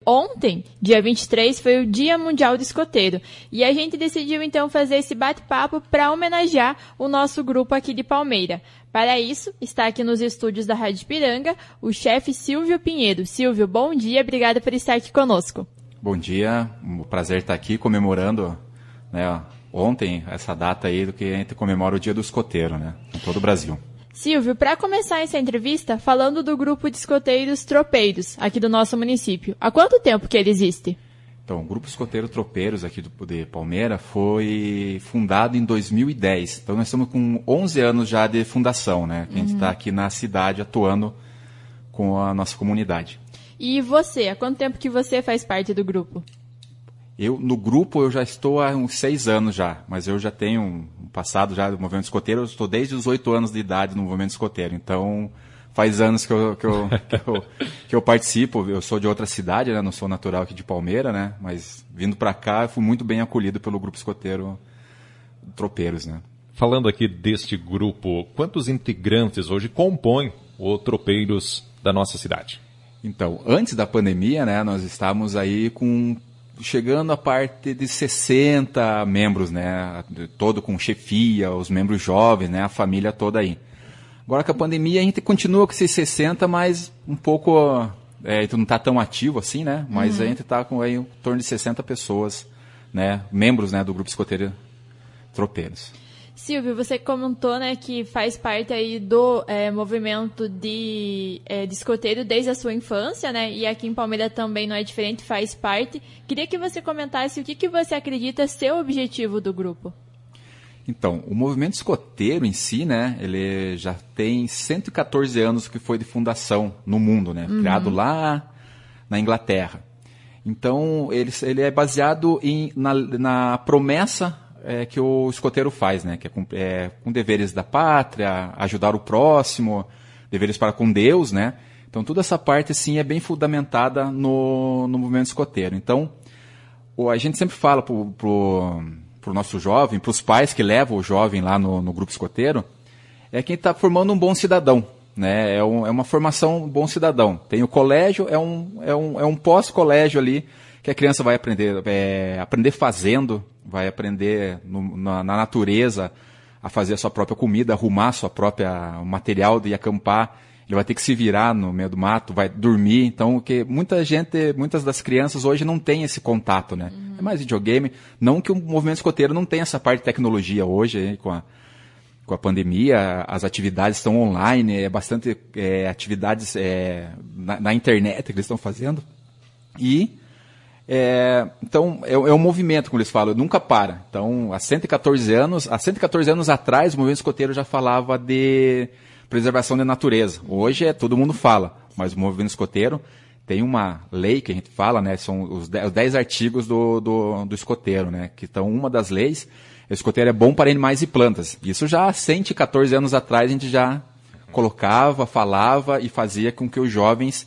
Ontem, dia 23, foi o Dia Mundial do Escoteiro e a gente decidiu então fazer esse bate-papo para homenagear o nosso grupo aqui de Palmeira. Para isso, está aqui nos estúdios da Rádio Ipiranga o chefe Silvio Pinheiro. Silvio, bom dia, obrigada por estar aqui conosco. Bom dia, um prazer estar aqui comemorando, né, ontem essa data aí do que a gente comemora o Dia do Escoteiro, né, em todo o Brasil. Silvio, para começar essa entrevista, falando do grupo de escoteiros tropeiros aqui do nosso município. Há quanto tempo que ele existe? Então, o Grupo Escoteiro Tropeiros aqui de Palmeira foi fundado em 2010. Então, nós estamos com 11 anos já de fundação, né? A gente está aqui na cidade atuando com a nossa comunidade. E você, há quanto tempo que você faz parte do grupo? No grupo, eu já estou há uns 6 anos já, mas eu já tenho um passado já do movimento escoteiro. Eu estou desde os 8 anos de idade no movimento escoteiro, então faz anos que eu participo. Eu sou de outra cidade, né? Não sou natural aqui de Palmeira, né? Mas vindo para cá, eu fui muito bem acolhido pelo grupo escoteiro Tropeiros, né? Falando aqui deste grupo, quantos integrantes hoje compõem o Tropeiros da nossa cidade? Então, antes da pandemia, né? Nós estávamos aí chegando a parte de 60 membros, né? Todo com chefia, os membros jovens, né? A família toda aí. Agora com a pandemia a gente continua com esses 60, mas um pouco, não está tão ativo assim, né? Mas a gente está com aí em torno de 60 pessoas, né? Membros, né, do Grupo Escoteiro Tropeiros. Silvio, você comentou, né, que faz parte aí do movimento de escoteiro desde a sua infância, né? E aqui em Palmeira também não é diferente, faz parte. Queria que você comentasse o que você acredita ser o objetivo do grupo. Então, o movimento escoteiro em si, né, ele já tem 114 anos que foi de fundação no mundo, né? Criado lá na Inglaterra. Então, ele é baseado na promessa que o escoteiro faz, né? Que é com deveres da pátria, ajudar o próximo, deveres para com Deus, né? Então, toda essa parte, assim, é bem fundamentada no movimento escoteiro. Então, a gente sempre fala pro nosso jovem, para os pais que levam o jovem lá no grupo escoteiro, é quem está formando um bom cidadão, né? É uma formação bom cidadão. Tem o colégio, é um pós-colégio ali, que a criança vai aprender fazendo, vai aprender na natureza a fazer a sua própria comida, arrumar a sua própria material de acampar. Ele vai ter que se virar no meio do mato, vai dormir. Então, muitas das crianças hoje não têm esse contato, né? É mais videogame. Não que o movimento escoteiro não tenha essa parte de tecnologia hoje, com a pandemia, as atividades estão online, bastante atividades na internet que eles estão fazendo. Então, é um movimento, como eles falam, nunca para. Então, há 114 anos atrás, o movimento escoteiro já falava de preservação da natureza. Hoje todo mundo fala, mas o movimento escoteiro tem uma lei que a gente fala, né? São os 10 artigos do escoteiro, né? Que então, uma das leis, o escoteiro é bom para animais e plantas. Isso já há 114 anos atrás a gente já colocava, falava e fazia com que os jovens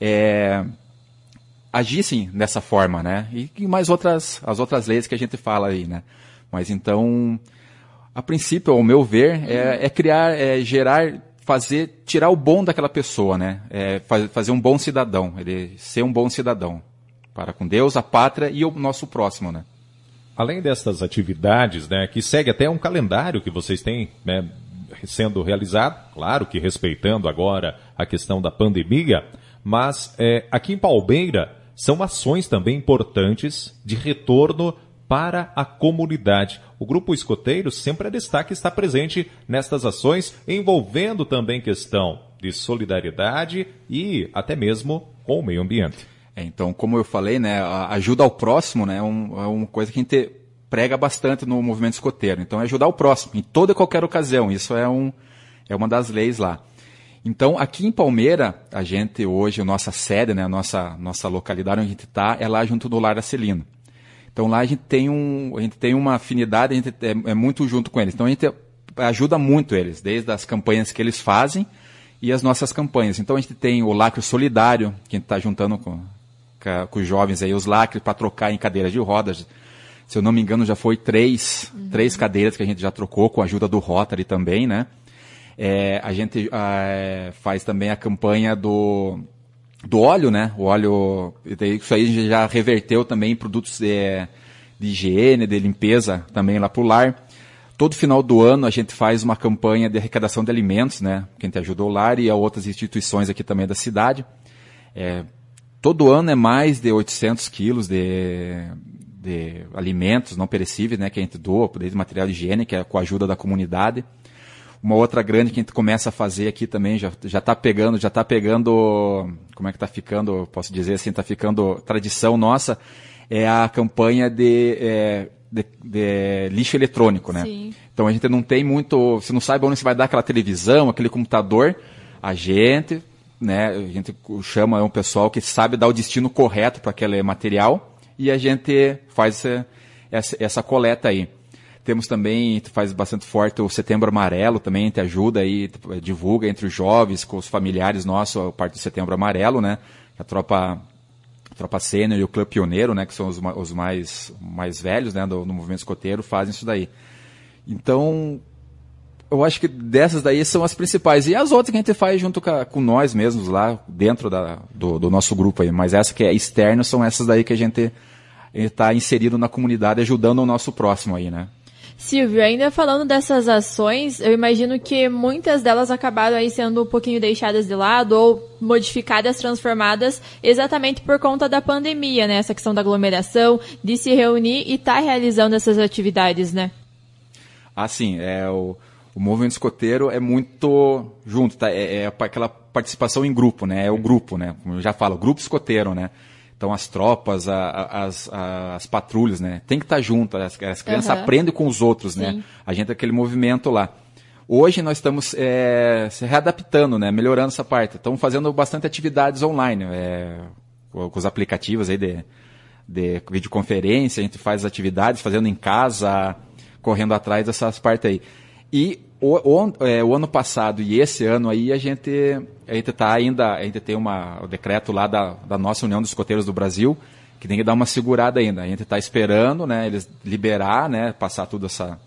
agissem dessa forma, né? E mais as outras leis que a gente fala aí, né? Mas então, a princípio, ao meu ver, criar, tirar o bom daquela pessoa, né? Fazer um bom cidadão, ele ser um bom cidadão para com Deus, a pátria e o nosso próximo, né? Além dessas atividades, né, que segue até um calendário que vocês têm, né, sendo realizado, claro que respeitando agora a questão da pandemia, mas aqui em Palmeira são ações também importantes de retorno para a comunidade. O Grupo Escoteiro sempre destaca estar presente nestas ações, envolvendo também questão de solidariedade e até mesmo com o meio ambiente. Então, como eu falei, né, a ajuda ao próximo, né, é uma coisa que a gente prega bastante no movimento escoteiro. Então, é ajudar o próximo, em toda e qualquer ocasião. Isso é uma das leis lá. Então, aqui em Palmeira, a gente hoje, a nossa sede, né, a nossa localidade onde a gente está, é lá junto do Lar Acelino. Então, lá a gente tem uma afinidade, a gente é muito junto com eles. Então, a gente ajuda muito eles, desde as campanhas que eles fazem e as nossas campanhas. Então, a gente tem o lacre solidário, que a gente está juntando com os jovens aí, os lacres para trocar em cadeiras de rodas. Se eu não me engano, já foi três cadeiras que a gente já trocou, com a ajuda do Rotary também, né? A gente faz também a campanha do óleo, né? O óleo, isso aí já reverteu também em produtos de higiene, de limpeza também lá pro lar. Todo final do ano a gente faz uma campanha de arrecadação de alimentos, né? Que a gente ajuda o lar e a outras instituições aqui também da cidade. Todo ano é mais de 800 quilos de alimentos não perecíveis, né? Que a gente doa, desde material de higiene, que é com a ajuda da comunidade. Uma outra grande que a gente começa a fazer aqui também, já tá pegando, como é que tá ficando, posso dizer assim, tá ficando tradição nossa, é a campanha de lixo eletrônico, né? Sim. Então a gente não tem muito, você não sabe onde você vai dar aquela televisão, aquele computador, a gente chama um pessoal que sabe dar o destino correto para aquele material e a gente faz essa coleta aí. Temos também, a gente faz bastante forte o Setembro Amarelo também, a gente ajuda aí, divulga entre os jovens, com os familiares nossos, a parte do Setembro Amarelo, né? A Tropa Sênior e o Clube Pioneiro, né, que são os mais velhos, né, do movimento escoteiro, fazem isso daí. Então, eu acho que dessas daí são as principais. E as outras que a gente faz junto com nós mesmos lá, dentro do nosso grupo aí. Mas essa que é externa são essas daí que a gente está inserido na comunidade, ajudando o nosso próximo aí, né. Silvio, ainda falando dessas ações, eu imagino que muitas delas acabaram aí sendo um pouquinho deixadas de lado ou modificadas, transformadas exatamente por conta da pandemia, né? Essa questão da aglomeração, de se reunir e estar realizando essas atividades, né? Sim, o movimento escoteiro é muito junto, tá? É aquela participação em grupo, né? É o grupo, né? Como eu já falo, grupo escoteiro, né? Então as tropas, as patrulhas, né? Tem que estar junto, as crianças aprendem com os outros, Sim. né? A gente é aquele movimento lá. Hoje nós estamos se readaptando, né? Melhorando essa parte. Estamos fazendo bastante atividades online, com os aplicativos aí de videoconferência, a gente faz atividades, fazendo em casa, correndo atrás dessas partes aí. E o ano passado e esse ano aí a gente tem o decreto lá da nossa União dos Escoteiros do Brasil, que tem que dar uma segurada ainda. A gente está esperando, né, eles liberar, né, passar tudo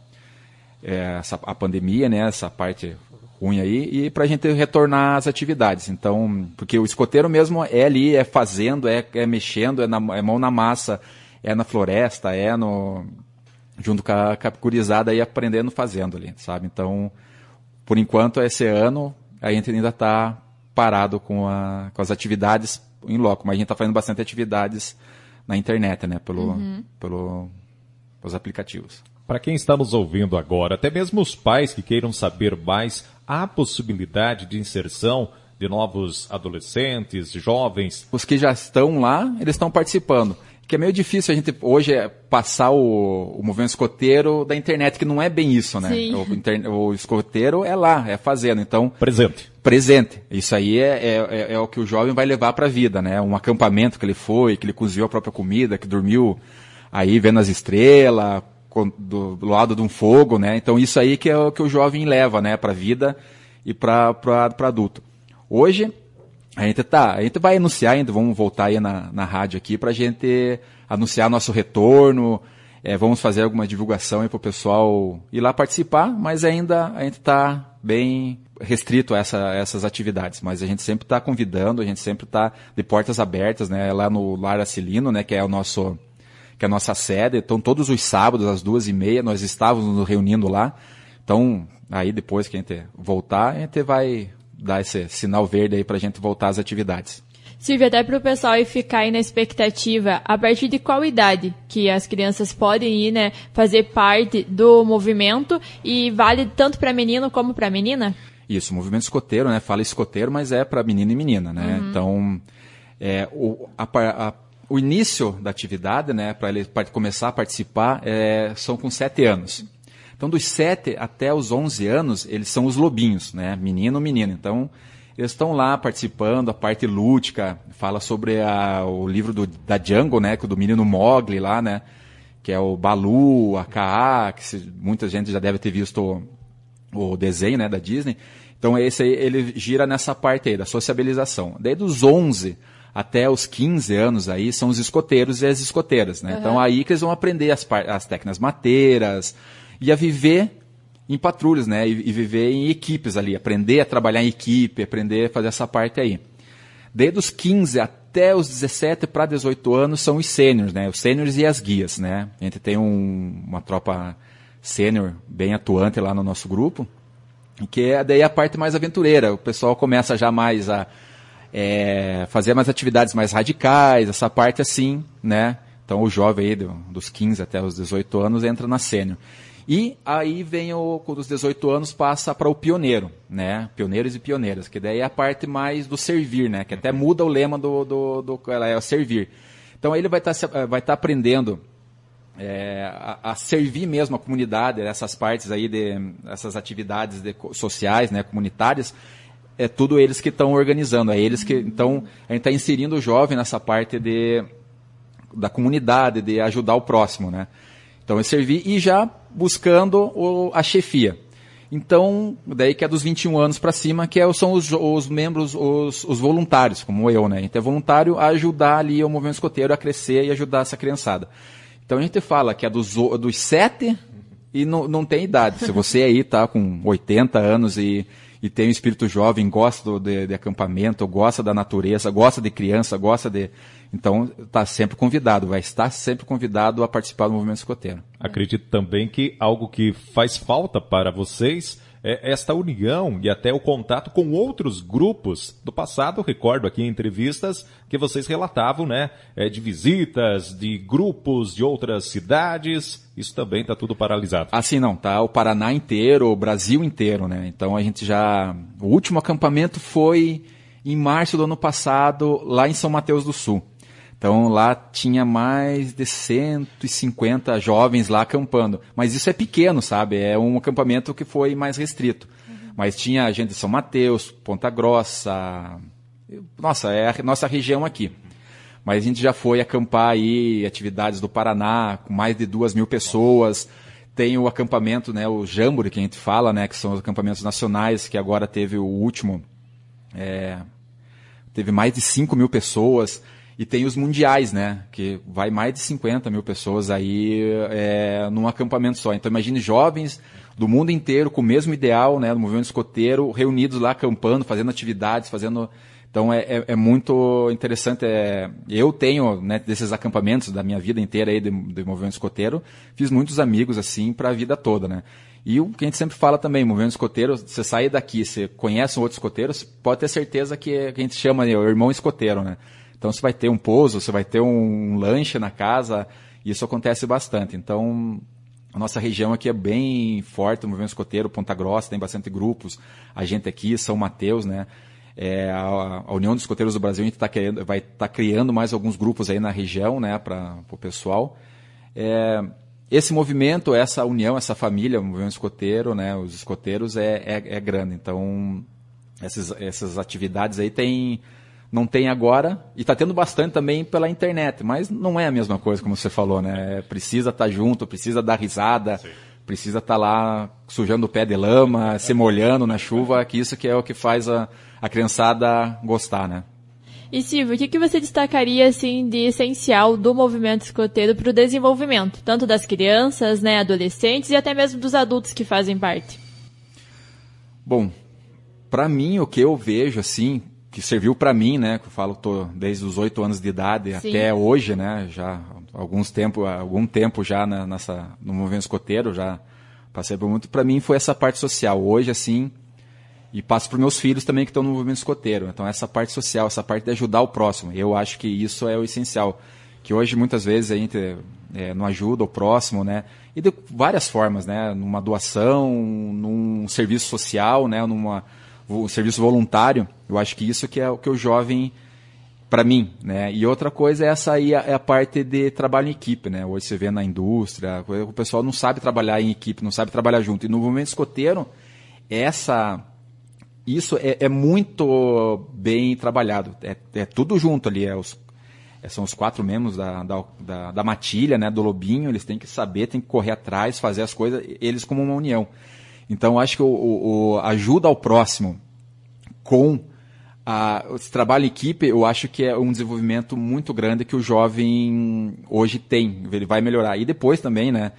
a pandemia, né, essa parte ruim aí, e para a gente retornar às atividades. Então, porque o escoteiro mesmo é ali, é fazendo, é mexendo, é mão na massa, é na floresta, junto com a gurizada aí aprendendo, fazendo ali, sabe? Então, por enquanto, esse ano, a gente ainda está parado com as atividades em loco, mas a gente está fazendo bastante atividades na internet, né? Pelos aplicativos. Para quem está nos ouvindo agora, até mesmo os pais que queiram saber mais, há possibilidade de inserção de novos adolescentes, jovens? Os que já estão lá, eles estão participando. Que é meio difícil a gente hoje passar o movimento escoteiro da internet, que não é bem isso, né? O escoteiro é lá, é fazendo, então... Presente. Isso aí é o que o jovem vai levar para a vida, né? Um acampamento que ele foi, que ele cozinhou a própria comida, que dormiu aí vendo as estrelas, do lado de um fogo, né? Então isso aí que é o que o jovem leva, né? Para a vida e para adulto. Hoje... A gente vai anunciar ainda, vamos voltar aí na rádio aqui pra gente anunciar nosso retorno, vamos fazer alguma divulgação aí pro pessoal ir lá participar, mas ainda a gente tá bem restrito a essas atividades, mas a gente sempre tá convidando, a gente sempre tá de portas abertas, né, lá no Lar Acilino, né, que é a nossa sede. Então todos os sábados às 2h30 nós estávamos nos reunindo lá, então aí depois que a gente voltar, a gente vai dar esse sinal verde aí pra gente voltar às atividades. Silvia, até pro pessoal aí ficar aí na expectativa, a partir de qual idade que as crianças podem ir, né, fazer parte do movimento, e vale tanto para menino como para menina? Isso, o movimento escoteiro, né, fala escoteiro, mas é para menino e menina, né? Então, o início da atividade, né, para ele começar a participar, são com 7 anos. Então, dos 7 até os 11 anos, eles são os lobinhos, né? Menino, menina. Então, eles estão lá participando, a parte lúdica, fala sobre o livro da Jungle, né? Do menino Mowgli lá, né? Que é o Balu, a Kaa, que muita gente já deve ter visto o desenho, né? Da Disney. Então, esse aí, ele gira nessa parte aí, da sociabilização. Daí, dos 11 até os 15 anos aí, são os escoteiros e as escoteiras, né? Então, aí que eles vão aprender as técnicas mateiras, e a viver em patrulhas, né? E viver em equipes ali, aprender a trabalhar em equipe, aprender a fazer essa parte aí. Desde os 15 até os 17 para 18 anos são os sêniors, né? Os sêniors e as guias, né? A gente tem uma tropa sênior bem atuante lá no nosso grupo, que é daí a parte mais aventureira. O pessoal começa já mais a fazer mais atividades mais radicais, essa parte assim, né? Então o jovem aí dos 15 até os 18 anos entra na sênior. E aí vem com os 18 anos passa para o pioneiro, né? Pioneiros e pioneiras, que daí é a parte mais do servir, né? Que até muda o lema do é o servir. Então ele vai estar aprendendo a servir mesmo a comunidade, essas partes aí essas atividades sociais, né? Comunitárias. É tudo eles que estão organizando, é eles que então a gente está inserindo o jovem nessa parte da comunidade, de ajudar o próximo, né? Então, é servir e já buscando a chefia. Então, daí que é dos 21 anos para cima, que são os membros, os voluntários, como eu, né? Então, é voluntário a ajudar ali o movimento escoteiro a crescer e ajudar essa criançada. Então, a gente fala que é dos 7 e não tem idade. Se você aí tá com 80 anos e tem um espírito jovem, gosta de acampamento, gosta da natureza, gosta de criança, então, está sempre convidado, vai estar sempre convidado a participar do movimento escoteiro. Acredito também que algo que faz falta para vocês é esta união e até o contato com outros grupos do passado. Recordo aqui em entrevistas que vocês relatavam, né, de visitas, de grupos de outras cidades. Isso também está tudo paralisado. Assim não, tá o Paraná inteiro, o Brasil inteiro, né? Então a gente o último acampamento foi em março do ano passado, lá em São Mateus do Sul. Então lá tinha mais de 150 jovens lá acampando. Mas isso é pequeno, sabe? É um acampamento que foi mais restrito. Mas tinha gente de São Mateus, Ponta Grossa. Nossa, é a nossa região aqui. Mas a gente já foi acampar aí, atividades do Paraná, com mais de 2.000 pessoas. Tem o acampamento, né, o Jamboree, que a gente fala, né, que são os acampamentos nacionais, que agora teve o último, teve mais de 5.000 pessoas. E tem os mundiais, né, que vai mais de 50.000 pessoas aí num acampamento só. Então imagine jovens do mundo inteiro com o mesmo ideal, né, do movimento escoteiro, reunidos lá acampando, fazendo atividades, Então é muito interessante. Eu tenho, né, desses acampamentos da minha vida inteira aí de movimento escoteiro, fiz muitos amigos assim para a vida toda, né. E o que a gente sempre fala também, movimento escoteiro, você sair daqui, você conhece um outro escoteiro, você pode ter certeza que a gente chama o irmão escoteiro, né. Então você vai ter um pouso, você vai ter um lanche na casa, e isso acontece bastante. Então a nossa região aqui é bem forte, o movimento escoteiro, Ponta Grossa, tem bastante grupos, a gente aqui, São Mateus, né? A União dos Escoteiros do Brasil, a gente vai estar criando mais alguns grupos aí na região, né, para o pessoal. Esse movimento, essa união, essa família, o movimento escoteiro, né, os escoteiros é grande. Então essas atividades aí não tem agora, e está tendo bastante também pela internet, mas não é a mesma coisa, como você falou, né? Precisa estar junto, precisa dar risada, sim, precisa estar lá sujando o pé de lama, se molhando na chuva, que isso que é o que faz a criançada gostar, né? E Silvio, o que você destacaria assim de essencial do movimento escoteiro para o desenvolvimento, tanto das crianças, né, adolescentes e até mesmo dos adultos que fazem parte? Bom, para mim o que eu vejo assim, que serviu para mim, né, que eu falo desde os 8 anos de idade, sim, até hoje, né, já algum tempo já no movimento escoteiro, já passei por muito, para mim foi essa parte social. Hoje assim, e passo para meus filhos também que estão no movimento escoteiro. Então essa parte social, essa parte de ajudar o próximo, eu acho que isso é o essencial, que hoje muitas vezes a gente não ajuda o próximo, né, e de várias formas, né, numa doação, num serviço social, né, um serviço voluntário. Eu acho que isso que é o que o jovem, para mim, né? E outra coisa essa aí é a parte de trabalho em equipe, né? Hoje você vê na indústria, o pessoal não sabe trabalhar em equipe, não sabe trabalhar junto. E no movimento escoteiro, isso é muito bem trabalhado. É tudo junto ali, são os 4 membros da matilha, né? Do lobinho, eles têm que saber, têm que correr atrás, fazer as coisas, eles como uma união. Então, acho que ajuda ao próximo com esse trabalho em equipe, eu acho que é um desenvolvimento muito grande que o jovem hoje tem. Ele vai melhorar. E depois também, né,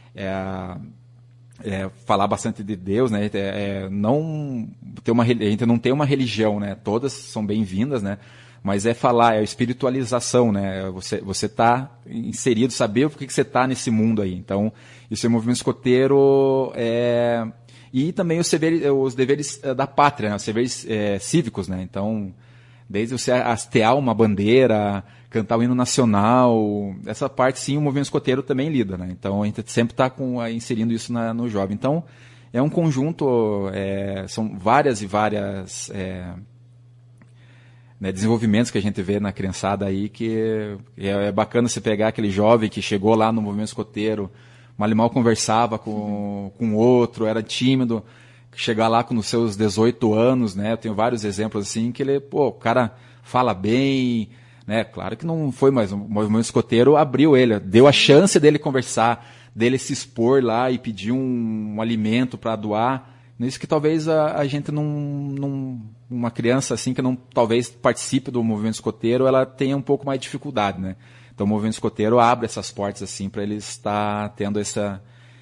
falar bastante de Deus, né, a gente não tem uma religião, né, todas são bem-vindas, né, mas é falar, é a espiritualização, né? Você tá inserido, saber por que você tá nesse mundo aí. Então, isso é o movimento escoteiro, e também os deveres da pátria, né? Os deveres cívicos, né? Então, desde você hastear uma bandeira, cantar o hino nacional, essa parte sim o movimento escoteiro também lida, né? Então, a gente sempre está inserindo isso no jovem. Então, é um conjunto, são várias e várias desenvolvimentos que a gente vê na criançada aí, que é bacana você pegar aquele jovem que chegou lá no movimento escoteiro, mal e mal conversava com outro, era tímido, chegar lá com os seus 18 anos, né? Eu tenho vários exemplos assim, que o cara fala bem, né? Claro que não foi, mas o movimento escoteiro abriu ele, deu a chance dele conversar, dele se expor lá e pedir um alimento para doar. Isso que talvez a gente uma criança assim que não talvez participe do movimento escoteiro, ela tenha um pouco mais de dificuldade, né? Então o movimento escoteiro abre essas portas assim para ele estar tendo essa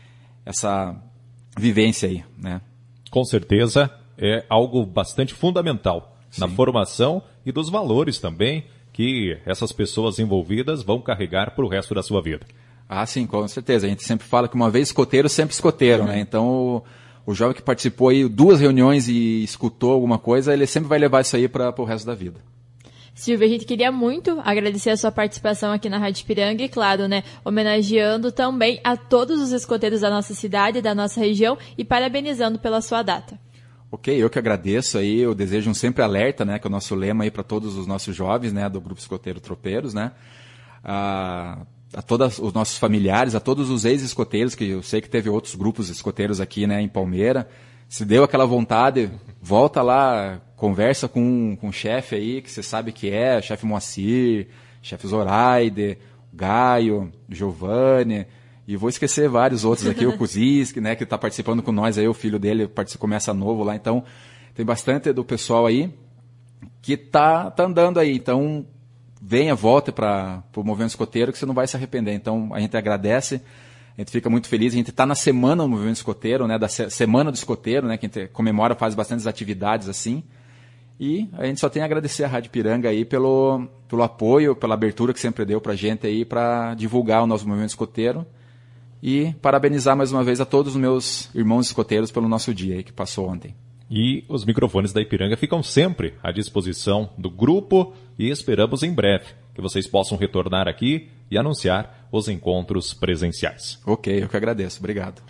vivência aí, né? Com certeza é algo bastante fundamental na formação e dos valores também que essas pessoas envolvidas vão carregar para o resto da sua vida. Ah, sim, com certeza. A gente sempre fala que uma vez escoteiro, sempre escoteiro, né? Então o jovem que participou aí 2 reuniões e escutou alguma coisa, ele sempre vai levar isso aí para o resto da vida. Silvia, a gente queria muito agradecer a sua participação aqui na Rádio Ipiranga e, claro, né, homenageando também a todos os escoteiros da nossa cidade, da nossa região e parabenizando pela sua data. Ok, eu que agradeço aí, eu desejo um sempre alerta, né, que é o nosso lema aí para todos os nossos jovens, né, do Grupo Escoteiro Tropeiros, né, a todos os nossos familiares, a todos os ex-escoteiros, que eu sei que teve outros grupos escoteiros aqui, né, em Palmeira. Se deu aquela vontade, volta lá, conversa com o chefe aí, que você sabe que é, chefe Moacir, chefe Zoraide, Gaio, Giovanni, e vou esquecer vários outros aqui, o Kuziski, né, que está participando com nós aí, o filho dele começa novo lá, então tem bastante do pessoal aí que tá andando aí, então venha, volte para o movimento escoteiro que você não vai se arrepender. Então a gente agradece, a gente fica muito feliz, a gente está na semana do movimento escoteiro, né, da semana do escoteiro, né, que a gente comemora, faz bastantes atividades assim, e a gente só tem a agradecer a Rádio Ipiranga aí pelo apoio, pela abertura que sempre deu para a gente aí para divulgar o nosso movimento escoteiro e parabenizar mais uma vez a todos os meus irmãos escoteiros pelo nosso dia aí que passou ontem. E os microfones da Ipiranga ficam sempre à disposição do grupo e esperamos em breve que vocês possam retornar aqui e anunciar os encontros presenciais. Ok, eu que agradeço. Obrigado.